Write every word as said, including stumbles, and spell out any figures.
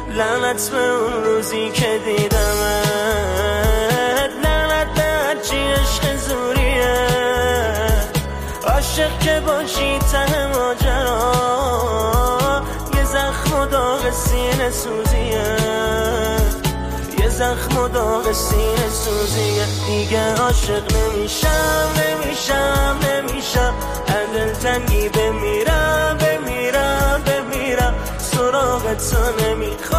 لعنت به اون روزی که دیدمت، لعنت به هرچی عشق زوریه، عاشق که باشی ته ماجرا یه زخم و داغ سینه سوزیه، یه زخم و داغ سینه سوزیه. دیگه عاشق نمیشم نمیشم نمیشم، هر دلتنگی بمیرم بمیرم بمیرم، سراغ تو نمیخوام